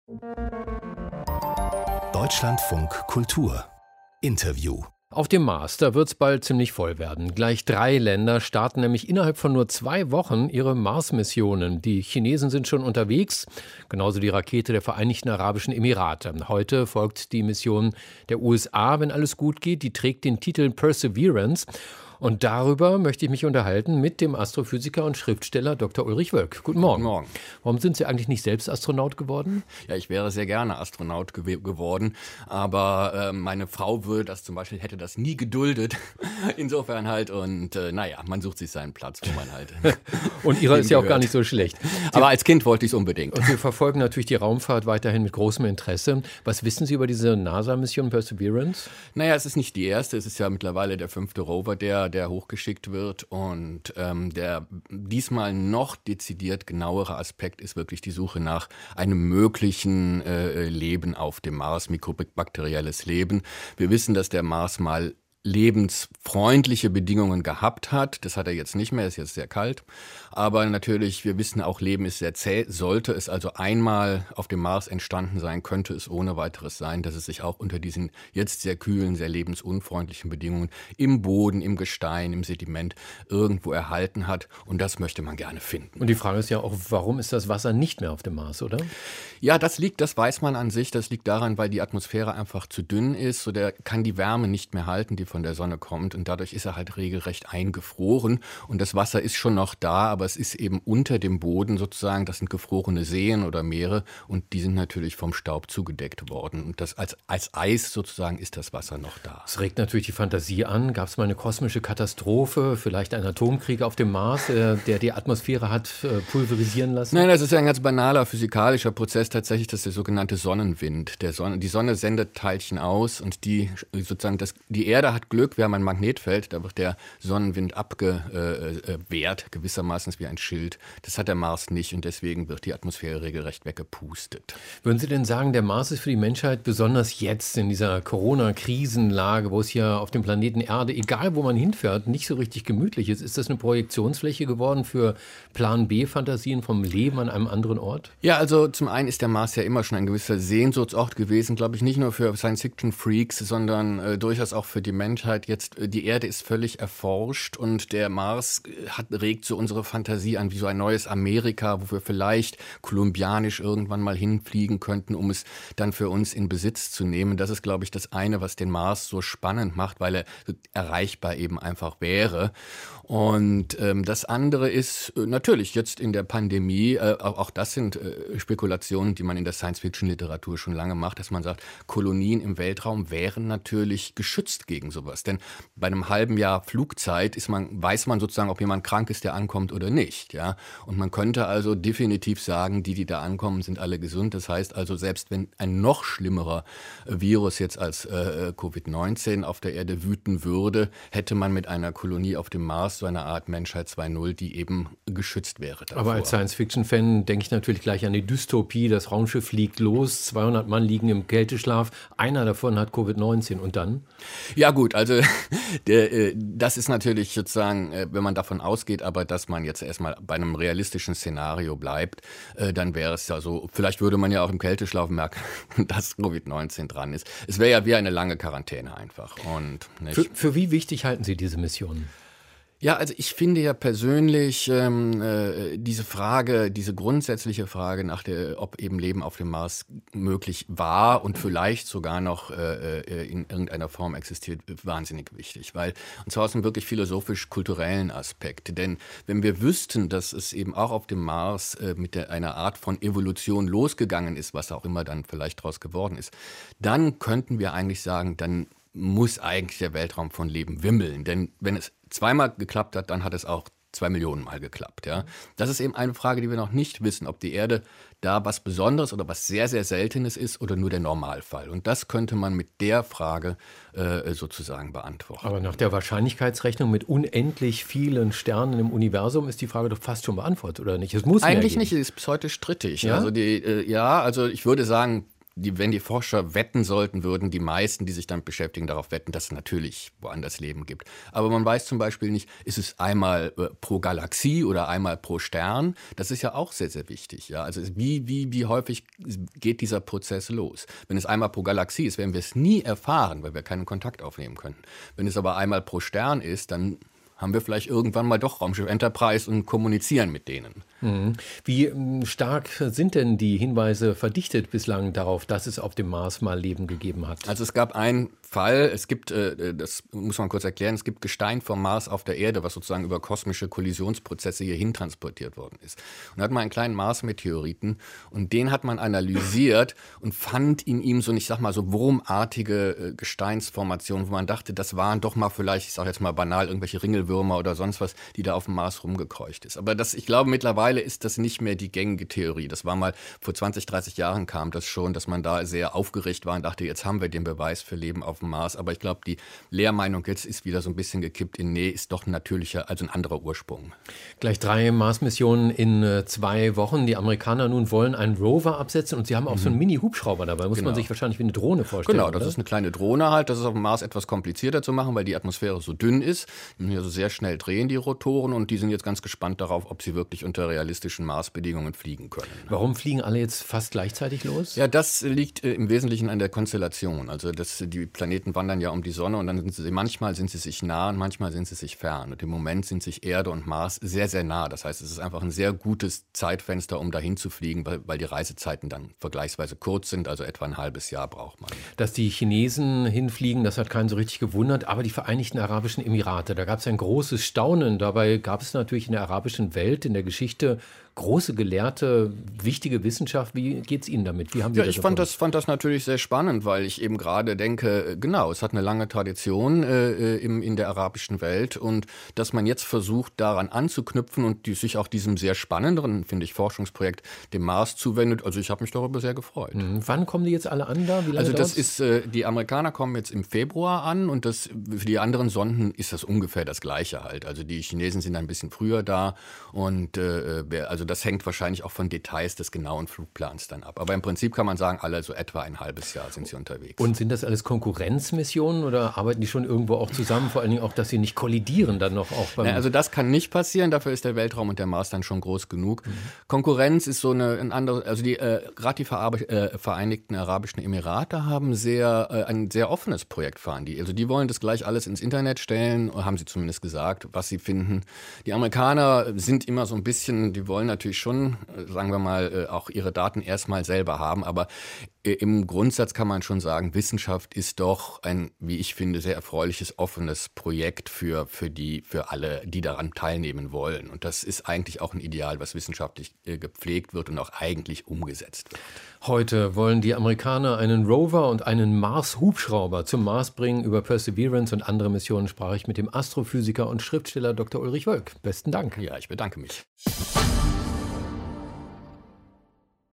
Deutschlandfunk Kultur Interview. Auf dem Mars, da wird es bald ziemlich voll werden. Gleich 3 Länder starten nämlich innerhalb von nur 2 Wochen ihre Mars-Missionen. Die Chinesen sind schon unterwegs, genauso die Rakete der Vereinigten Arabischen Emirate. Heute folgt die Mission der USA, wenn alles gut geht. Die trägt den Titel Perseverance. Und darüber möchte ich mich unterhalten mit dem Astrophysiker und Schriftsteller Dr. Ulrich Wölk. Guten Morgen. Guten Morgen. Warum sind Sie eigentlich nicht selbst Astronaut geworden? Ja, ich wäre sehr gerne Astronaut geworden, aber meine Frau hätte das nie geduldet. Insofern halt man sucht sich seinen Platz, wo man halt. Und Ihrer ist ja auch gar nicht so schlecht. Aber als Kind wollte ich es unbedingt. Und wir verfolgen natürlich die Raumfahrt weiterhin mit großem Interesse. Was wissen Sie über diese NASA-Mission Perseverance? Naja, es ist nicht die erste, es ist ja mittlerweile der 5. Rover, der hochgeschickt wird, und der diesmal noch dezidiert genauere Aspekt ist wirklich die Suche nach einem möglichen Leben auf dem Mars, mikrobakterielles Leben. Wir wissen, dass der Mars mal lebensfreundliche Bedingungen gehabt hat. Das hat er jetzt nicht mehr, ist jetzt sehr kalt. Aber natürlich, wir wissen auch, Leben ist sehr zäh. Sollte es also einmal auf dem Mars entstanden sein, könnte es ohne weiteres sein, dass es sich auch unter diesen jetzt sehr kühlen, sehr lebensunfreundlichen Bedingungen im Boden, im Gestein, im Sediment irgendwo erhalten hat. Und das möchte man gerne finden. Und die Frage ist ja auch, warum ist das Wasser nicht mehr auf dem Mars, oder? Ja, das weiß man an sich. Das liegt daran, weil die Atmosphäre einfach zu dünn ist. So, der kann die Wärme nicht mehr halten, die von der Sonne kommt, und dadurch ist er halt regelrecht eingefroren, und das Wasser ist schon noch da, aber es ist eben unter dem Boden sozusagen, das sind gefrorene Seen oder Meere, und die sind natürlich vom Staub zugedeckt worden, und das als Eis sozusagen ist das Wasser noch da. Es regt natürlich die Fantasie an. Gab es mal eine kosmische Katastrophe, vielleicht einen Atomkrieg auf dem Mars, der die Atmosphäre hat pulverisieren lassen? Nein, das ist ja ein ganz banaler physikalischer Prozess tatsächlich, das ist der sogenannte Sonnenwind. Die Sonne sendet Teilchen aus, und die Erde hat Glück, wir haben ein Magnetfeld, da wird der Sonnenwind abgewehrt, gewissermaßen wie ein Schild. Das hat der Mars nicht, und deswegen wird die Atmosphäre regelrecht weggepustet. Würden Sie denn sagen, der Mars ist für die Menschheit besonders jetzt in dieser Corona-Krisenlage, wo es hier auf dem Planeten Erde, egal wo man hinfährt, nicht so richtig gemütlich ist? Ist das eine Projektionsfläche geworden für Plan-B-Fantasien vom Leben an einem anderen Ort? Ja, also zum einen ist der Mars ja immer schon ein gewisser Sehnsuchtsort gewesen, glaube ich, nicht nur für Science-Fiction-Freaks, sondern durchaus auch für die Menschheit. Jetzt, die Erde ist völlig erforscht, und der Mars regt so unsere Fantasie an, wie so ein neues Amerika, wo wir vielleicht kolumbianisch irgendwann mal hinfliegen könnten, um es dann für uns in Besitz zu nehmen. Das ist, glaube ich, das eine, was den Mars so spannend macht, weil er erreichbar eben einfach wäre. Und das andere ist natürlich jetzt in der Pandemie, auch das sind Spekulationen, die man in der Science-Fiction-Literatur schon lange macht, dass man sagt, Kolonien im Weltraum wären natürlich geschützt gegen sowas. Denn bei einem halben Jahr Flugzeit weiß man sozusagen, ob jemand krank ist, der ankommt oder nicht. Ja? Und man könnte also definitiv sagen, die da ankommen, sind alle gesund. Das heißt also, selbst wenn ein noch schlimmerer Virus jetzt als Covid-19 auf der Erde wüten würde, hätte man mit einer Kolonie auf dem Mars so eine Art Menschheit 2.0, die eben geschützt wäre davor. Aber als Science-Fiction-Fan denke ich natürlich gleich an die Dystopie. Das Raumschiff fliegt los, 200 Mann liegen im Kälteschlaf, einer davon hat Covid-19, und dann? Ja gut, also das ist natürlich sozusagen, wenn man davon ausgeht, aber dass man jetzt erstmal bei einem realistischen Szenario bleibt, dann wäre es ja so, vielleicht würde man ja auch im Kälteschlaf merken, dass Covid-19 dran ist. Es wäre ja wie eine lange Quarantäne einfach. Und für wie wichtig halten Sie diese Mission? Ja, also ich finde ja persönlich diese grundsätzliche Frage ob eben Leben auf dem Mars möglich war und vielleicht sogar noch in irgendeiner Form existiert, wahnsinnig wichtig. Und zwar aus einem wirklich philosophisch-kulturellen Aspekt. Denn wenn wir wüssten, dass es eben auch auf dem Mars mit einer Art von Evolution losgegangen ist, was auch immer dann vielleicht daraus geworden ist, dann könnten wir eigentlich sagen, dann muss eigentlich der Weltraum von Leben wimmeln. Denn wenn es zweimal geklappt hat, dann hat es auch 2 Millionen Mal geklappt. Ja? Das ist eben eine Frage, die wir noch nicht wissen, ob die Erde da was Besonderes oder was sehr, sehr Seltenes ist oder nur der Normalfall. Und das könnte man mit der Frage sozusagen beantworten. Aber nach der Wahrscheinlichkeitsrechnung mit unendlich vielen Sternen im Universum ist die Frage doch fast schon beantwortet, oder nicht? Es muss eigentlich nicht, es ist bis heute strittig. Ja? Also ich würde sagen, wenn die Forscher wetten sollten, würden die meisten, die sich damit beschäftigen, darauf wetten, dass es natürlich woanders Leben gibt. Aber man weiß zum Beispiel nicht, ist es einmal pro Galaxie oder einmal pro Stern? Das ist ja auch sehr, sehr wichtig. Ja? Also wie häufig geht dieser Prozess los? Wenn es einmal pro Galaxie ist, werden wir es nie erfahren, weil wir keinen Kontakt aufnehmen können. Wenn es aber einmal pro Stern ist, dann haben wir vielleicht irgendwann mal doch Raumschiff Enterprise und kommunizieren mit denen. Wie stark sind denn die Hinweise verdichtet bislang darauf, dass es auf dem Mars mal Leben gegeben hat? Also es gab einen Fall, es gibt, das muss man kurz erklären, es gibt Gestein vom Mars auf der Erde, was sozusagen über kosmische Kollisionsprozesse hierhin transportiert worden ist. Und da hat man einen kleinen Mars-Meteoriten und den hat man analysiert und fand in ihm so, ich sag mal, so wurmartige Gesteinsformationen, wo man dachte, das waren doch mal vielleicht, ich sag jetzt mal banal, irgendwelche Ringelwürmer oder sonst was, die da auf dem Mars rumgekreucht ist. Aber ich glaube, mittlerweile ist das nicht mehr die gängige Theorie. Das war mal vor 20, 30 Jahren kam das schon, dass man da sehr aufgeregt war und dachte, jetzt haben wir den Beweis für Leben auf dem Mars. Aber ich glaube, die Lehrmeinung jetzt ist wieder so ein bisschen gekippt in, nee, ist doch ein natürlicher, also ein anderer Ursprung. Gleich 3 Mars-Missionen in 2 Wochen. Die Amerikaner nun wollen einen Rover absetzen und sie haben auch so einen Mini-Hubschrauber dabei. Muss man sich wahrscheinlich wie eine Drohne vorstellen. Genau, das ist eine kleine Drohne halt. Das ist auf dem Mars etwas komplizierter zu machen, weil die Atmosphäre so dünn ist. Die müssen ja so sehr schnell drehen, die Rotoren. Und die sind jetzt ganz gespannt darauf, ob sie wirklich unter realistischen Marsbedingungen fliegen können. Warum fliegen alle jetzt fast gleichzeitig los? Ja, das liegt im Wesentlichen an der Konstellation. Also die Planeten wandern ja um die Sonne und dann manchmal sind sie sich nah und manchmal sind sie sich fern. Und im Moment sind sich Erde und Mars sehr, sehr nah. Das heißt, es ist einfach ein sehr gutes Zeitfenster, um dahin zu fliegen, weil die Reisezeiten dann vergleichsweise kurz sind, also etwa ein halbes Jahr braucht man. Dass die Chinesen hinfliegen, das hat keinen so richtig gewundert, aber die Vereinigten Arabischen Emirate, da gab es ein großes Staunen. Dabei gab es natürlich in der arabischen Welt, in der Geschichte, große Gelehrte, wichtige Wissenschaft. Wie geht es Ihnen damit? Wie haben Sie das erfunden? Ich fand das natürlich sehr spannend, weil ich eben gerade denke, genau, es hat eine lange Tradition in der arabischen Welt und dass man jetzt versucht, daran anzuknüpfen und sich auch diesem sehr spannenderen, finde ich, Forschungsprojekt dem Mars zuwendet. Also ich habe mich darüber sehr gefreut. Wann kommen die jetzt alle an da? Wie lange also das ist, die Amerikaner kommen jetzt im Februar an und für die anderen Sonden ist das ungefähr das Gleiche halt. Also die Chinesen sind ein bisschen früher da und also das hängt wahrscheinlich auch von Details des genauen Flugplans dann ab. Aber im Prinzip kann man sagen, alle so etwa ein halbes Jahr sind sie unterwegs. Und sind das alles Konkurrenzmissionen oder arbeiten die schon irgendwo auch zusammen? Vor allen Dingen auch, dass sie nicht kollidieren dann noch auch beim... Also das kann nicht passieren, dafür ist der Weltraum und der Mars dann schon groß genug. Konkurrenz ist so ein andere, also gerade die Vereinigten Arabischen Emirate haben ein sehr offenes Projekt fahren. Also die wollen das gleich alles ins Internet stellen, haben sie zumindest gesagt, was sie finden. Die Amerikaner sind immer so ein bisschen, die wollen natürlich schon, sagen wir mal, auch ihre Daten erstmal selber haben, aber im Grundsatz kann man schon sagen, Wissenschaft ist doch ein, wie ich finde, sehr erfreuliches, offenes Projekt für alle, die daran teilnehmen wollen. Und das ist eigentlich auch ein Ideal, was wissenschaftlich gepflegt wird und auch eigentlich umgesetzt wird. Heute wollen die Amerikaner einen Rover und einen Mars-Hubschrauber zum Mars bringen. Über Perseverance und andere Missionen sprach ich mit dem Astrophysiker und Schriftsteller Dr. Ulrich Wölk. Besten Dank. Ja, ich bedanke mich.